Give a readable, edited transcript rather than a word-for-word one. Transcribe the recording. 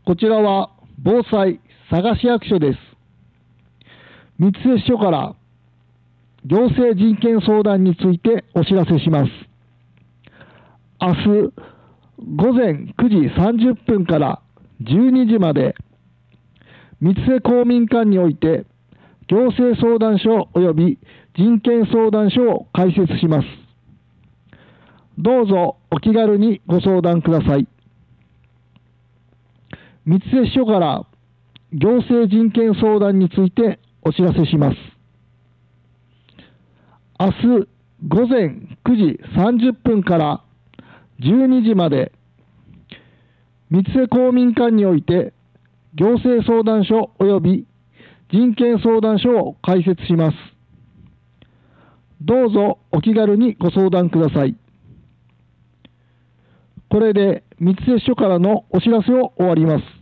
こちらは防災佐賀市役所です。三津市署から行政人権相談についてお知らせします。明日午前9時30分から12時まで、三津公民館において行政相談所及び人権相談所を開設します。どうぞお気軽にご相談ください。三津市署から行政人権相談についてお知らせします。明日午前9時30分から12時まで、三津公民館において行政相談所及び人権相談所を開設します。どうぞお気軽にご相談ください。これで三津市署からのお知らせを終わります。